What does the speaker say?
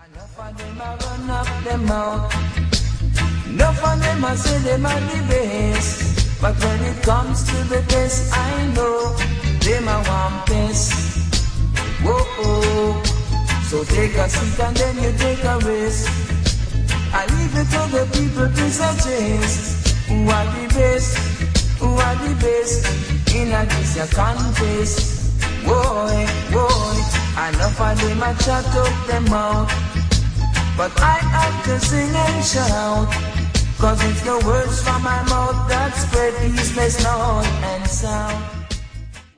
Enough of them a run up them mouth. Enough of them a say them are the best. But when it comes to the test, I know them a want test. Whoa, so take a seat and then you take a rest. I leave it to the people to suggest who are the best, who are the best in a this your contest. Boy, enough of them a chat up them mouth. But I have to sing and shout, 'cause it's the words from my mouth that spread east, west, north and south.